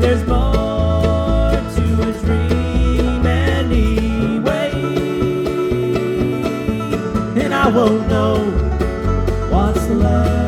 there's more to a dream anyway. And I won't know what's left.